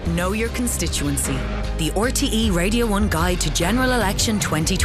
Know Your Constituency, the RTE Radio 1 Guide to General Election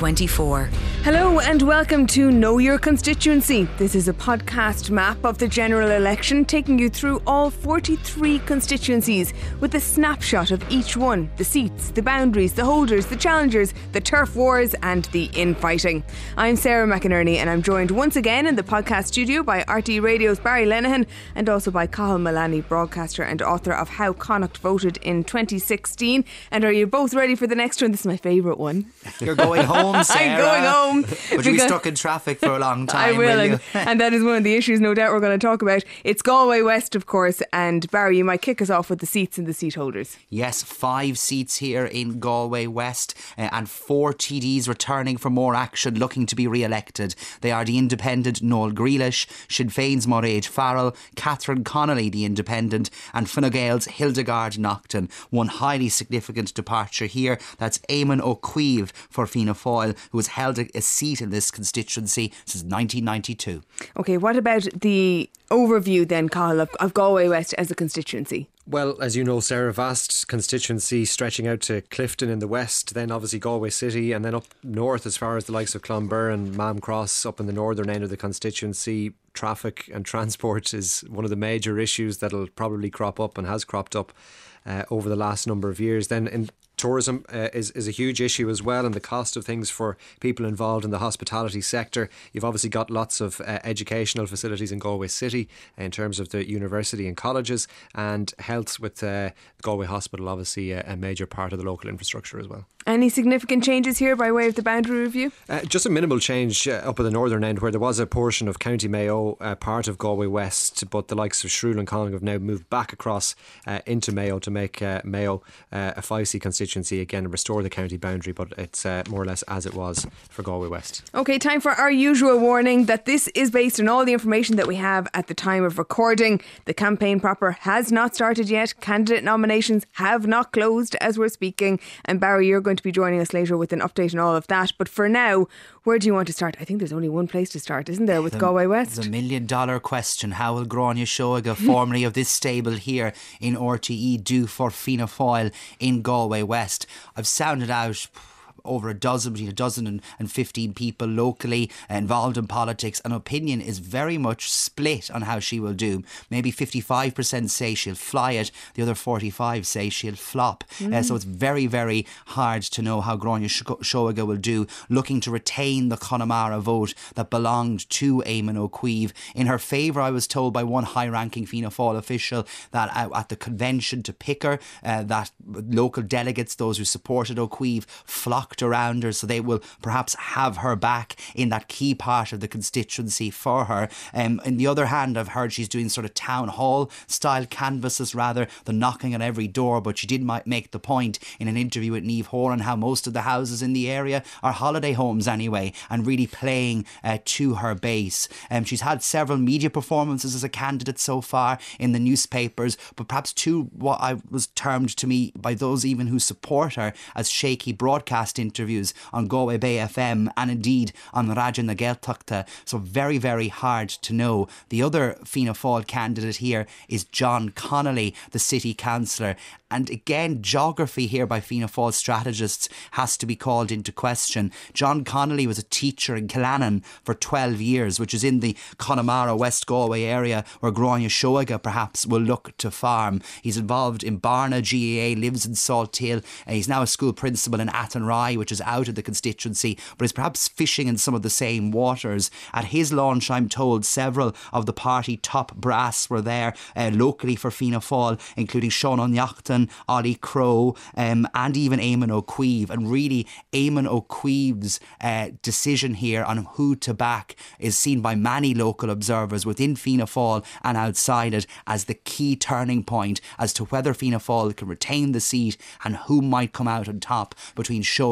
2024. Hello and welcome to Know Your Constituency. This is a podcast map of the general election, taking you through all 43 constituencies with a snapshot of each one, the seats, the boundaries, the holders, the challengers, the turf wars and the infighting. I'm Sarah McInerney and I'm joined once again in the podcast studio by RTE Radio's Barry Lenihan and also by Cathal Mullany, broadcaster and author of How Connacht Voted in 2016. And are you both ready for the next one? This is my favourite one. You're going home, Sarah. I'm going home. But you'll be stuck in traffic for a long time. I will, and that is one of the issues no doubt we're going to talk about. It's Galway West, of course, and Barry, you might kick us off with the seats and the seat holders. Yes, 5 seats here in Galway West and 4 TDs returning for more action, looking to be re-elected. They are the Independent Noel Grealish, Sinn Féin's Mairead Farrell, Catherine Connolly, the Independent, and Fine Gael's Hildegard Naughton. One highly significant departure here, that's Eamon O'Queeve for Fianna Fáil, who has held a seat in this constituency since 1992. OK, what about the overview then, Cathal, of Galway West as a constituency? Well, as you know, Sarah, vast constituency stretching out to Clifton in the west, then obviously Galway City, and then up north as far as the likes of Clonbur and Mam Cross up in the northern end of the constituency. Traffic and transport is one of the major issues that'll probably crop up and has cropped up over the last number of years. Then in tourism is a huge issue as well, and the cost of things for people involved in the hospitality sector. You've obviously got lots of educational facilities in Galway City in terms of the university and colleges, and health with Galway Hospital, obviously a major part of the local infrastructure as well. Any significant changes here by way of the boundary review? Just a minimal change up at the northern end, where there was a portion of County Mayo, part of Galway West, but the likes of Shrule and Conning have now moved back across into Mayo to make Mayo a 5-seat constituency again and restore the county boundary, but it's more or less as it was for Galway West. OK, time for our usual warning that this is based on all the information that we have at the time of recording. The campaign proper has not started yet. Candidate nominations have not closed as we're speaking. And Barry, you're going to be joining us later with an update on all of that. But for now, where do you want to start? I think there's only one place to start, isn't there, with Galway West? The $1 million question. How will Gráinne Seoige, formerly of this stable here in RTE, do for Fianna Fáil in Galway West? I've sounded out over between a dozen and 15 people locally involved in politics, and opinion is very much split on how she will do. Maybe 55% say she'll fly it, the other 45 say she'll flop. So it's very, very hard to know how Gráinne Seoige will do, looking to retain the Connemara vote that belonged to Eamon O'Queeve. In her favour, I was told by one high-ranking Fianna Fáil official that at the convention to pick her, that local delegates, those who supported O'Queeve, flocked around her, so they will perhaps have her back in that key part of the constituency for her. On the other hand, I've heard she's doing sort of town hall style canvasses rather than knocking on every door, but she did make the point in an interview with Niamh Horan how most of the houses in the area are holiday homes anyway, and really playing to her base. She's had several media performances as a candidate so far in the newspapers, but perhaps what I was termed to me by those even who support her as shaky broadcast interviews on Galway Bay FM and indeed on Radio na Gaeltachta. So very, very hard to know. The other Fianna Fáil candidate here is John Connolly, the city councillor. And again, geography here by Fianna Fáil strategists has to be called into question. John Connolly was a teacher in Killannon for 12 years, which is in the Connemara, West Galway area, where Gráinne Seoige perhaps will look to farm. He's involved in Barna GAA, lives in Salthill. He's now a school principal in Athenry, which is out of the constituency, but is perhaps fishing in some of the same waters. At his launch, I'm told, several of the party top brass were there locally for Fianna Fáil, including Sean O'Neill, Ollie Crow, and even Eamon O'Queeve. And really, Eamon O'Queeve's decision here on who to back is seen by many local observers within Fianna Fáil and outside it as the key turning point as to whether Fianna Fáil can retain the seat and who might come out on top between Seoige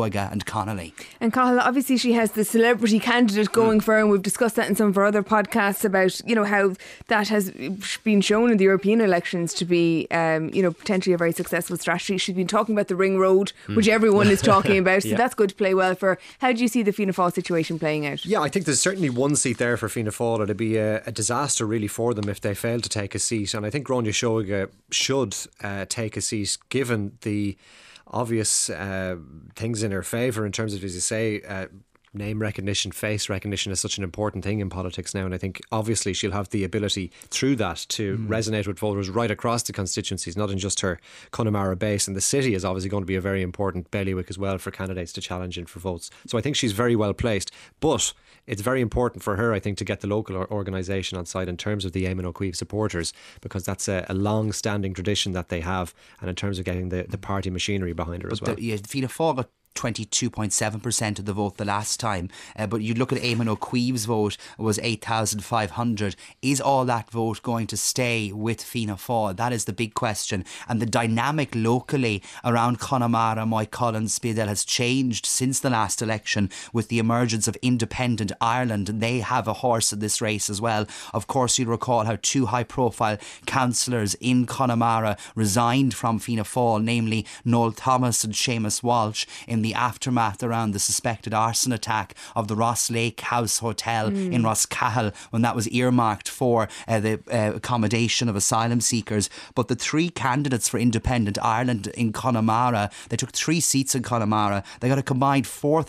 Shoaga and Connolly. And Cathal, obviously she has the celebrity candidate going for her, and we've discussed that in some of our other podcasts about, you know, how that has been shown in the European elections to be, you know, potentially a very successful strategy. She's been talking about the Ring Road, which everyone is talking about, so that's going to play well for her. How do you see the Fianna Fáil situation playing out? Yeah, I think there's certainly one seat there for Fianna Fáil. It'd be a disaster really for them if they fail to take a seat, and I think Gráinne Seoige should take a seat given the obvious things in her favour in terms of, as you say, name recognition, face recognition is such an important thing in politics now, and I think obviously she'll have the ability through that to resonate with voters right across the constituencies, not in just her Connemara base. And the city is obviously going to be a very important bailiwick as well for candidates to challenge in for votes. So I think she's very well placed, but it's very important for her, I think, to get the local organisation on side in terms of the Eamon O'Queeve supporters, because that's a long-standing tradition that they have, and in terms of getting the party machinery behind her as well. Fianna Fáil got 22.7% of the vote the last time, but you look at Eamon O'Queeve's vote was 8,500. Is all that vote going to stay with Fianna Fáil? That is the big question. And the dynamic locally around Connemara, Moycullen, Spiedel has changed since the last election with the emergence of Independent Ireland, and they have a horse in this race as well. Of course, you'll recall how two high profile councillors in Connemara resigned from Fianna Fáil, namely Noel Thomas and Seamus Walsh, in the aftermath around the suspected arson attack of the Ross Lake House Hotel in Roscahill, when that was earmarked for the accommodation of asylum seekers. But the three candidates for Independent Ireland in Connemara, they took 3 seats in Connemara. They got a combined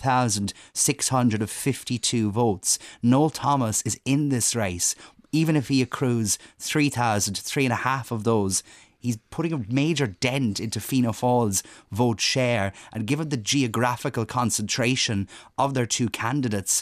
4,652 votes. Noel Thomas is in this race. Even if he accrues 3,500 of those, he's putting a major dent into Fianna Fáil's vote share, and given the geographical concentration of their two candidates,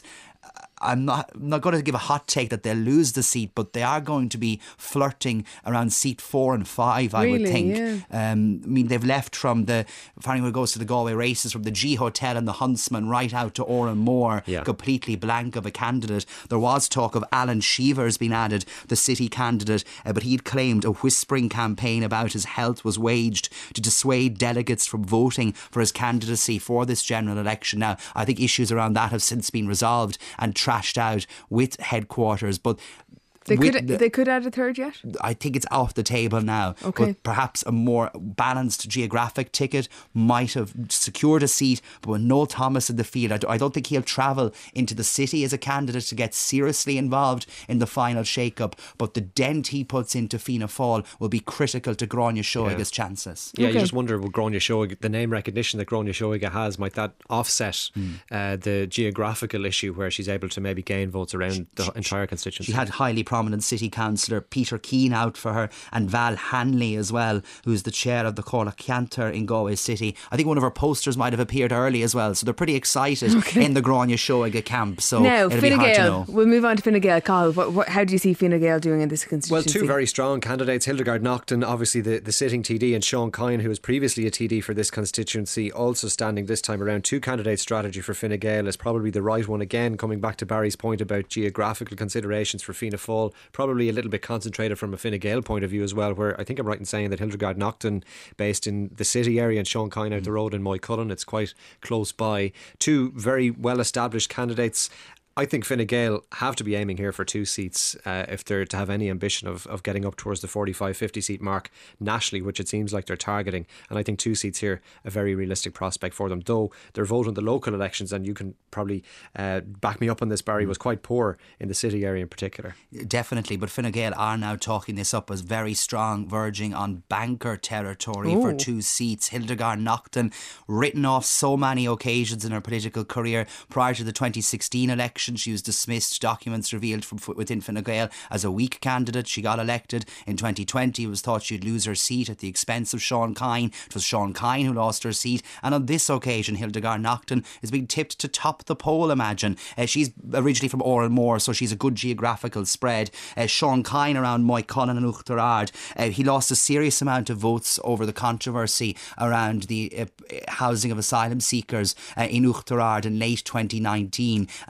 I'm not going to give a hot take that they'll lose the seat, but they are going to be flirting around seat 4 and 5, I would think. Yeah. I mean, they've left from if anyone goes to the Galway races, from the G Hotel and the Huntsman right out to Oranmore, completely blank of a candidate. There was talk of Alan Sheevers being added, the city candidate, but he'd claimed a whispering campaign about his health was waged to dissuade delegates from voting for his candidacy for this general election. Now, I think issues around that have since been resolved and trashed out with headquarters, but they could add a third yet? I think it's off the table now. Okay. But perhaps a more balanced geographic ticket might have secured a seat. But with Noel Thomas in the field, I don't think he'll travel into the city as a candidate to get seriously involved in the final shake-up. But the dent he puts into Fianna Fáil will be critical to Gráinne Seoige's chances. Yeah, you just wonder, will Gráinne Seoige, the name recognition that Gráinne Seoige has, might that offset the geographical issue where she's able to maybe gain votes around the entire constituency? She had highly prominent city councillor Peter Keane out for her, and Val Hanley as well, who's the chair of the Corlac Cantor in Galway City. I think one of her posters might have appeared early as well, so they're pretty excited in the Gráinne Seoige camp. So now, it'll Fine be hard to Gael. know. We'll move on to Fine Gael. Carl, how do you see Fine Gael doing in this constituency? Well, two very strong candidates, Hildegard Naughton, obviously the sitting TD, and Sean Kine, who was previously a TD for this constituency, also standing this time around. Two candidate strategy for Fine Gael is probably the right one. Again, coming back to Barry's point about geographical considerations for Fianna Fáil, probably a little bit concentrated from a Fine Gael point of view as well, where I think I'm right in saying that Hildegard Naughton, based in the city area, and Sean Kine out the road in Moycullen, it's quite close by. Two very well established candidates. I think Fine Gael have to be aiming here for 2 seats if they're to have any ambition of getting up towards the 45-50 seat mark nationally, which it seems like they're targeting. And I think 2 seats here, a very realistic prospect for them. Though their vote in the local elections, and you can probably back me up on this, Barry, was quite poor in the city area in particular. Definitely, but Fine Gael are now talking this up as very strong, verging on banker territory for 2 seats. Hildegard Naughton, written off so many occasions in her political career prior to the 2016 election. She was dismissed, documents revealed from within Fine Gael, as a weak candidate. She got elected in 2020. It was thought she'd lose her seat at the expense of Sean Kine. It was Sean Kine who lost her seat, and on this occasion Hildegard Naughton is being tipped to top the poll, imagine. She's originally from Oranmore, so she's a good geographical spread. Sean Kine around Moycullen and Oughterard. He lost a serious amount of votes over the controversy around the housing of asylum seekers in Oughterard in late 2019, and he's been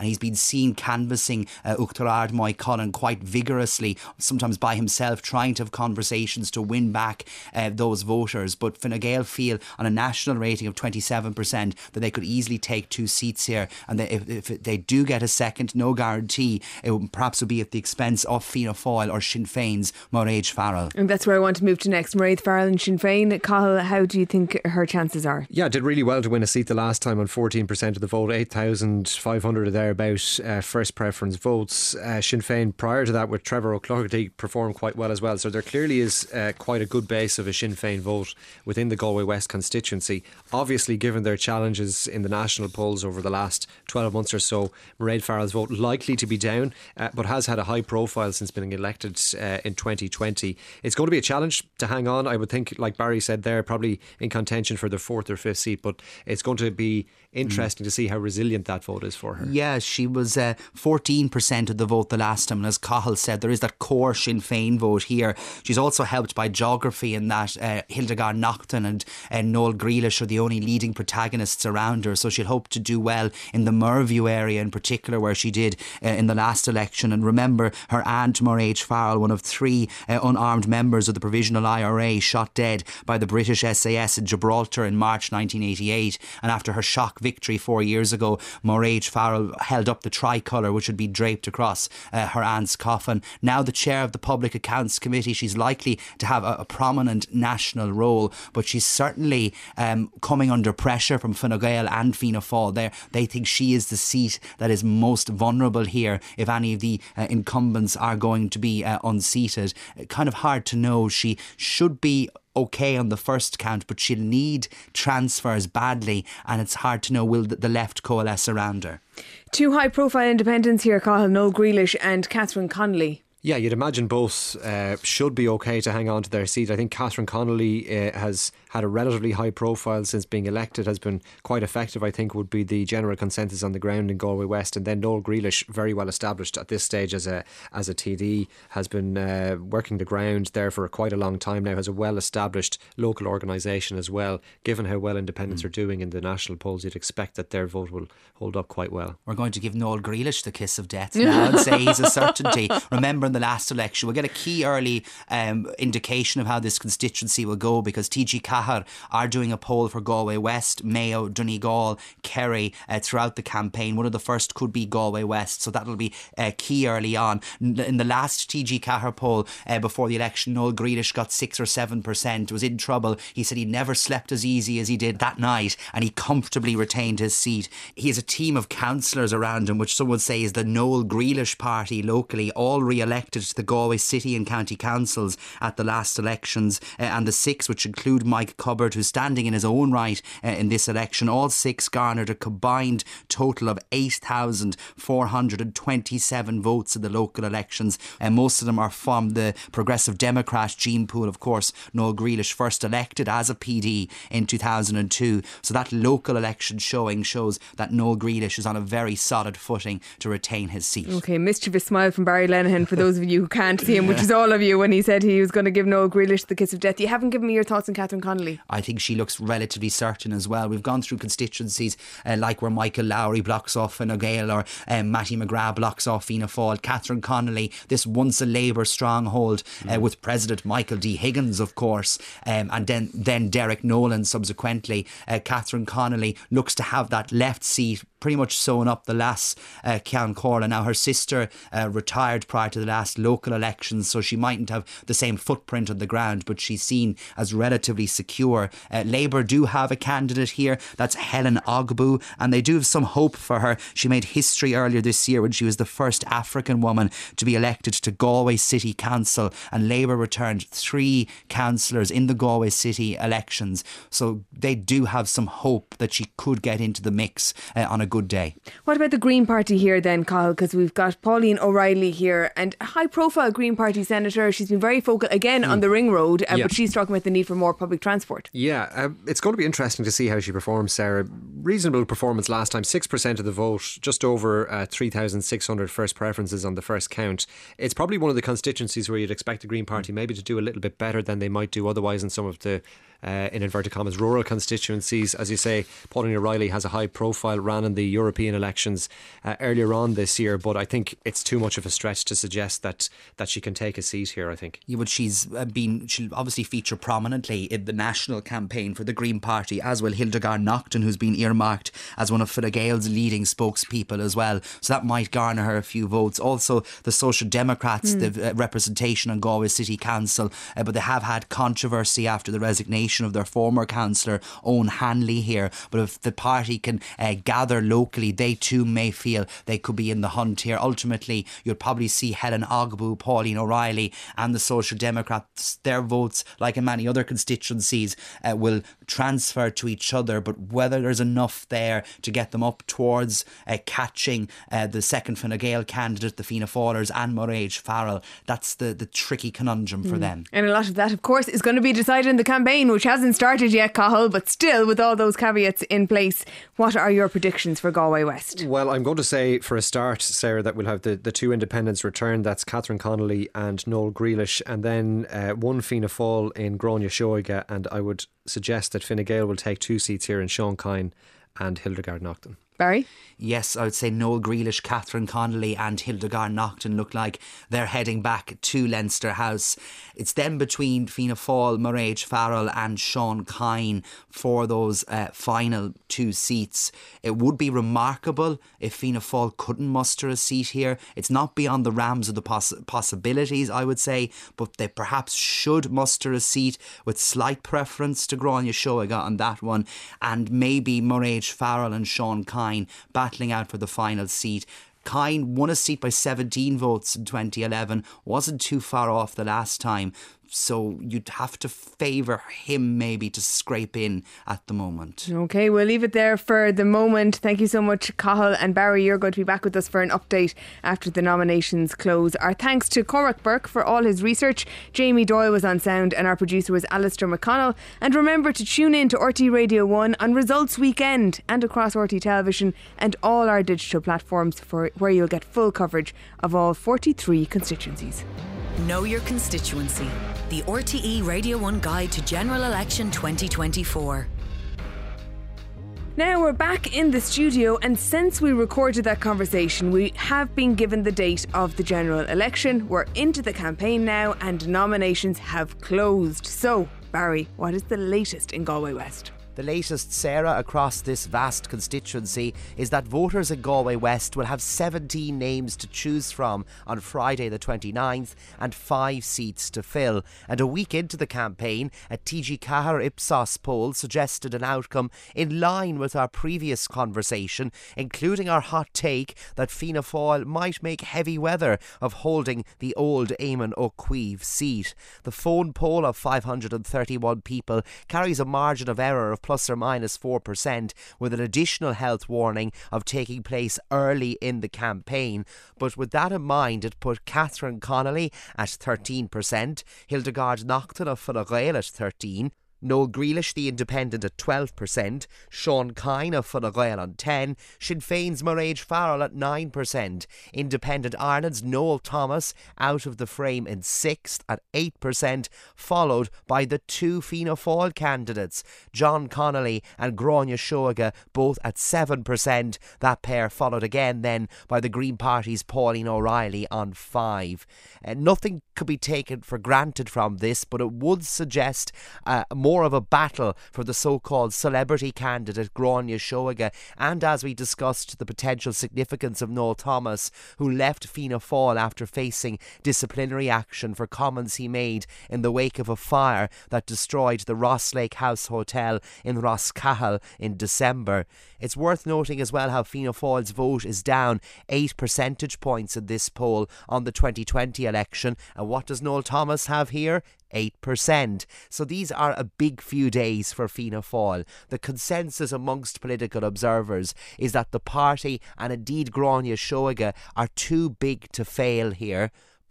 seen canvassing Uachtar Ard Moy Cullen quite vigorously, sometimes by himself, trying to have conversations to win back those voters. But Fine Gael feel on a national rating of 27% that they could easily take 2 seats here, and if they do get a second, no guarantee, it would perhaps be at the expense of Fianna Fáil or Sinn Féin's Mairead Farrell. And that's where I want to move to next. Mairead Farrell and Sinn Féin. Cathal, how do you think her chances are? Yeah, did really well to win a seat the last time on 14% of the vote, 8,500 or thereabout first preference votes. Sinn Féin prior to that with Trevor O'Clougherty performed quite well as well, so there clearly is quite a good base of a Sinn Féin vote within the Galway West constituency. Obviously, given their challenges in the national polls over the last 12 months or so, Mairead Farrell's vote likely to be down, but has had a high profile since being elected in 2020. It's going to be a challenge to hang on, I would think, like Barry said there, probably in contention for the 4th or 5th seat, but it's going to be interesting to see how resilient that vote is for her. Yeah, she was 14% of the vote the last time, and as Cathal said, there is that core Sinn Féin vote here. She's also helped by geography in that Hildegard Naughton and Noel Grealish are the only leading protagonists around her, so she'll hope to do well in the Merview area in particular, where she did in the last election. And remember, her aunt Mairead Farrell, one of 3 unarmed members of the Provisional IRA, shot dead by the British SAS in Gibraltar in March 1988, and after her shock victory 4 years ago, Mairead Farrell held up the tricolour which would be draped across her aunt's coffin. Now the chair of the Public Accounts Committee, she's likely to have a prominent national role, but she's certainly coming under pressure from Fine Gael and Fianna Fáil. They think she is the seat that is most vulnerable here if any of the incumbents are going to be unseated. Kind of hard to know. She should be okay on the first count, but she'll need transfers badly, and it's hard to know will the left coalesce around her. 2 high profile independents here, Cathal, Noel Grealish and Catherine Connolly. Yeah, you'd imagine both should be okay to hang on to their seat. I think Catherine Connolly has had a relatively high profile since being elected, has been quite effective, I think would be the general consensus on the ground in Galway West. And then Noel Grealish, very well established at this stage as a TD, has been working the ground there for quite a long time now, has a well established local organisation as well. Given how well independents are doing in the national polls, you'd expect that their vote will hold up quite well. We're going to give Noel Grealish the kiss of death now and say he's a certainty. Remember, in the last election, we'll get a key early indication of how this constituency will go, because TG Cahir are doing a poll for Galway West, Mayo, Donegal, Kerry throughout the campaign. One of the first could be Galway West, so that'll be key early on. In the last TG Cahir poll before the election, Noel Grealish got 6 or 7%, was in trouble. He said he never slept as easy as he did that night, and he comfortably retained his seat. He has a team of councillors around him, which some would say is the Noel Grealish party locally, all re-elected to the Galway City and County Councils at the last elections, and the 6, which include Mike Cubbard, who's standing in his own right in this election, all 6 garnered a combined total of 8,427 votes in the local elections, and most of them are from the Progressive Democrat gene pool. Of course, Noel Grealish first elected as a PD in 2002, so that local election showing shows that Noel Grealish is on a very solid footing to retain his seat. Okay, mischievous smile from Barry Lenihan for those of you who can't see him, which is all of you, when he said he was going to give Noel Grealish the kiss of death. You haven't given me your thoughts on Catherine Connolly. I think she looks relatively certain as well. We've gone through constituencies like where Michael Lowry blocks off Fine Gael, or Matty McGrath blocks off Fianna Fáil. Catherine Connolly, this once a Labour stronghold with President Michael D. Higgins, of course, and then Derek Nolan subsequently. Catherine Connolly looks to have that left seat pretty much sewn up the last Ceann Comhairle. Now her sister retired prior to the last local elections, so she mightn't have the same footprint on the ground, but she's seen as relatively secure. Labour do have a candidate here, that's Helen Ogbu, and they do have some hope for her. She made history earlier this year when she was the first African woman to be elected to Galway City Council, and Labour returned 3 councillors in the Galway City elections, so they do have some hope that she could get into the mix on a good day. What about the Green Party here then, Kyle? Because we've got Pauline O'Reilly here, and a high profile Green Party senator. She's been very vocal again on the Ring Road, but she's talking about the need for more public transport. Yeah, it's going to be interesting to see how she performs, Sarah. Reasonable performance last time, 6% of the vote, just over 3,600 first preferences on the first count. It's probably one of the constituencies where you'd expect the Green Party maybe to do a little bit better than they might do otherwise in some of the in inverted commas, rural constituencies. As you say, Pauline O'Reilly has a high profile, ran in the European elections earlier on this year, but I think it's too much of a stretch to suggest that she can take a seat here, I think. Yeah, but she'll obviously feature prominently in the national campaign for the Green Party, as will Hildegard Naughton, who's been earmarked as one of Fine Gael's leading spokespeople as well. So that might garner her a few votes. Also, the Social Democrats, the representation on Galway City Council, but they have had controversy after the resignation of their former councillor, Owen Hanley here. But if the party can gather locally, they too may feel they could be in the hunt here. Ultimately, you'll probably see Helen Ogbu, Pauline O'Reilly and the Social Democrats, their votes, like in many other constituencies, will transfer to each other, but whether there's enough there to get them up towards catching the second Fine Gael candidate, the Fianna Fáilers and Mairead Farrell, that's the tricky conundrum for them. And a lot of that, of course, is going to be decided in the campaign, which hasn't started yet, Cathal, but still, with all those caveats in place, what are your predictions for Galway West? Well, I'm going to say for a start, Sarah, that we'll have the two independents return. That's Catherine Connolly and Noel Grealish, and then one Fianna Fáil in Gráinne Seoige, and I would suggest that Fine Gael will take 2 seats here in Sean Kine and Hildegard Naughton. Barry? Yes, I would say Noel Grealish, Catherine Connolly and Hildegard Naughton look like they're heading back to Leinster House. It's then between Fianna Fáil, Mairead Farrell and Sean Kine for those final 2 seats. It would be remarkable if Fianna Fáil couldn't muster a seat here. It's not beyond the realms of the possibilities, I would say, but they perhaps should muster a seat with slight preference to Gráinne Seoige on that one, and maybe Mairead Farrell and Sean Kine battling out for the final seat. Kine won a seat by 17 votes in 2011, wasn't too far off the last time, so you'd have to favour him maybe to scrape in at the moment. OK, we'll leave it there for the moment. Thank you so much, Cathal, and Barry, you're going to be back with us for an update after the nominations close. Our thanks to Cormac Burke for all his research. Jamie Doyle was on sound and our producer was Alistair McConnell. And remember to tune in to RT Radio 1 on Results Weekend and across RT Television and all our digital platforms for where you'll get full coverage of all 43 constituencies. Know your constituency. The RTE Radio 1 Guide to General Election 2024. Now we're back in the studio, and since we recorded that conversation, we have been given the date of the general election. We're into the campaign now and nominations have closed. So, Barry, what is the latest in Galway West? The latest, Sarah, across this vast constituency is that voters in Galway West will have 17 names to choose from on Friday the 29th and 5 seats to fill. And a week into the campaign, a TG Cahir Ipsos poll suggested an outcome in line with our previous conversation, including our hot take that Fianna Fáil might make heavy weather of holding the old Eamon O'Queeve seat. The phone poll of 531 people carries a margin of error of plus or minus 4%, with an additional health warning of taking place early in the campaign. But with that in mind, it put Catherine Connolly at 13%, Hildegard Naughton of Fine Gael at 13%, Noel Grealish, the independent, at 12%, Sean Kine of Fine Gael on 10%, Sinn Féin's Mairead Farrell at 9%, Independent Ireland's Noel Thomas out of the frame in 6th at 8%, followed by the 2 Fianna Fáil candidates, John Connolly and Gráinne Seoige, both at 7%. That pair followed again then by the Green Party's Pauline O'Reilly on 5%. Nothing could be taken for granted from this, but it would suggest more of a battle for the so-called celebrity candidate Gráinne Seoige, and as we discussed, the potential significance of Noel Thomas, who left Fianna Fáil after facing disciplinary action for comments he made in the wake of a fire that destroyed the Ross Lake House Hotel in Roscahill in December. It's worth noting as well how Fianna Fáil's vote is down 8 percentage points in this poll on the 2020 election, and what does Noel Thomas have here? 8%. So these are a big few days for Fianna Fáil. The consensus amongst political observers is that the party and indeed Gráinne Seoige are too big to fail here.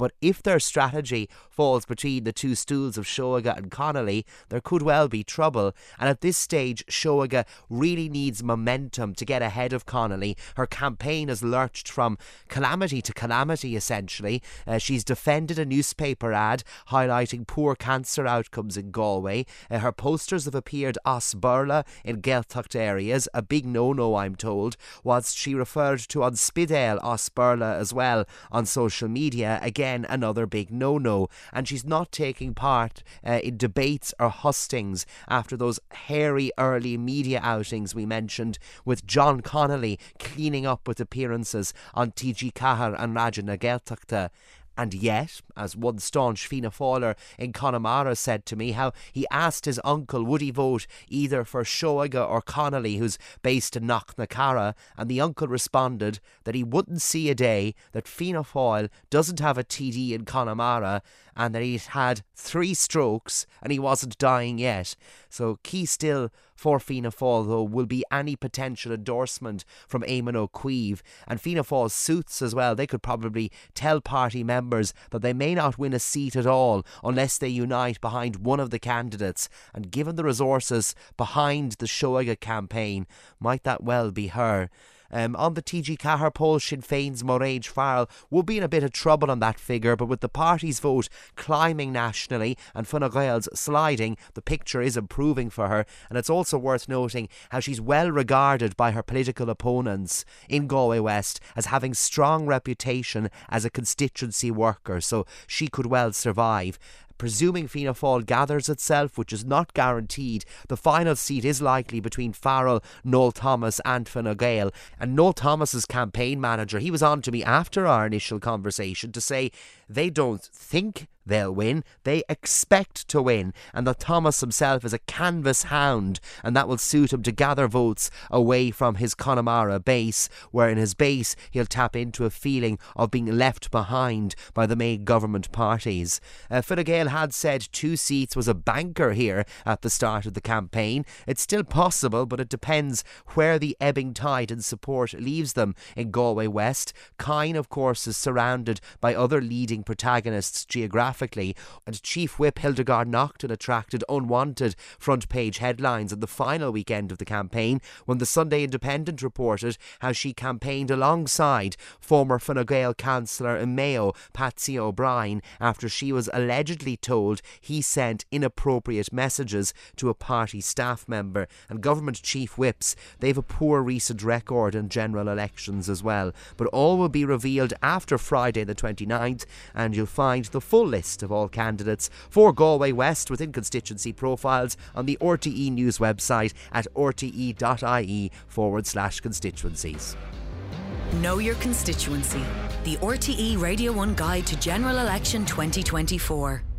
But if their strategy falls between the two stools of Seoige and Connolly, there could well be trouble. And at this stage, Seoige really needs momentum to get ahead of Connolly. Her campaign has lurched from calamity to calamity, essentially. She's defended a newspaper ad highlighting poor cancer outcomes in Galway. Her posters have appeared as Burla in Gaeltacht areas, a big no-no, I'm told, whilst she referred to An Spidéal as Burla as well on social media, again another big no-no. And she's not taking part in debates or hustings after those hairy early media outings we mentioned, with John Connolly cleaning up with appearances on TG Cahar and Raja na Gaeltachta. And yet, as one staunch Fianna Fáiler in Connemara said to me, how he asked his uncle would he vote either for Seoige or Connolly, who's based in Knocknacarra, and the uncle responded that he wouldn't see a day that Fianna Fáil doesn't have a TD in Connemara, and that he'd had 3 strokes and he wasn't dying yet. So key still for Fianna Fáil, though, will be any potential endorsement from Eamon O'Queeve. And Fianna Fáil's suits as well, they could probably tell party members that they may not win a seat at all unless they unite behind one of the candidates. And given the resources behind the Seoige campaign, might that well be her. On the TG Cahar poll, Sinn Féin's Mairead Farrell will be in a bit of trouble on that figure, but with the party's vote climbing nationally and Fine Gael's sliding, the picture is improving for her. And it's also worth noting how she's well regarded by her political opponents in Galway West as having strong reputation as a constituency worker, so she could well survive. Presuming Fianna Fáil gathers itself, which is not guaranteed, the final seat is likely between Farrell, Noel Thomas and Fine Gael. And Noel Thomas's campaign manager, he was on to me after our initial conversation to say they don't think they'll win, they expect to win, and that Thomas himself is a canvas hound, and that will suit him to gather votes away from his Connemara base, where in his base he'll tap into a feeling of being left behind by the main government parties. Fine Gael had said 2 seats was a banker here at the start of the campaign. It's still possible, but it depends where the ebbing tide in support leaves them in Galway West. Kyne, of course, is surrounded by other leading protagonists geographically, and Chief Whip Hildegard Naughton attracted unwanted front page headlines in the final weekend of the campaign when the Sunday Independent reported how she campaigned alongside former Fine Gael councillor in Mayo, Patsy O'Brien, after she was allegedly told he sent inappropriate messages to a party staff member. And government chief whips, they've a poor recent record in general elections as well. But all will be revealed after Friday the 29th, and you'll find the full list of all candidates for Galway West within constituency profiles on the RTE News website at rte.ie/constituencies. Know your constituency. The RTE Radio 1 Guide to General Election 2024.